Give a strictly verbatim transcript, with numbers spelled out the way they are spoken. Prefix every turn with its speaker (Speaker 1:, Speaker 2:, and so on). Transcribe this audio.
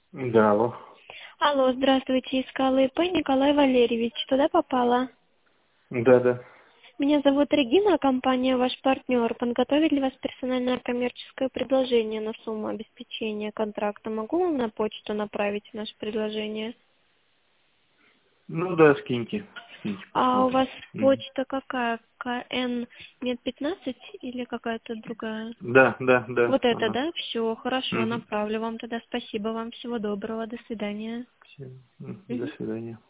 Speaker 1: Да, алло.
Speaker 2: Алло, здравствуйте, искала ИП Николай Валерьевич. Туда попала?
Speaker 1: Да, да.
Speaker 2: Меня зовут Регина, компания «Ваш партнер». Подготовить для вас персональное коммерческое предложение на сумму обеспечения контракта. Могу вам на почту направить наше предложение?
Speaker 1: Ну да, скиньте. Скиньте,
Speaker 2: А у
Speaker 1: посмотрим.
Speaker 2: вас
Speaker 1: Мгм.
Speaker 2: почта какая? КН нет пятнадцать или какая-то другая?
Speaker 1: Да, да, да.
Speaker 2: Вот это,
Speaker 1: Ага.
Speaker 2: да? Все, хорошо,
Speaker 1: Мгм.
Speaker 2: направлю вам тогда. Спасибо вам, всего доброго, до свидания.
Speaker 1: Всё. Мгм. До
Speaker 2: Мгм.
Speaker 1: свидания.